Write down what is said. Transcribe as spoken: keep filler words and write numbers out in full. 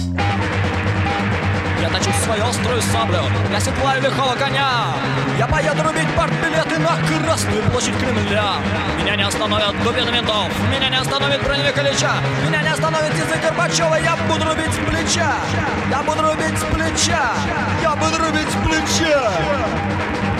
Я точу свою острую саблю, я седлаю лихого коня. Я поеду рубить партбилеты на Красную площадь Кремля. Меня не остановят дубины ментов, меня не остановит броневик Ильича, меня не остановит язык Горбачева. Я буду рубить с плеча, я буду рубить с плеча, я буду рубить с плеча.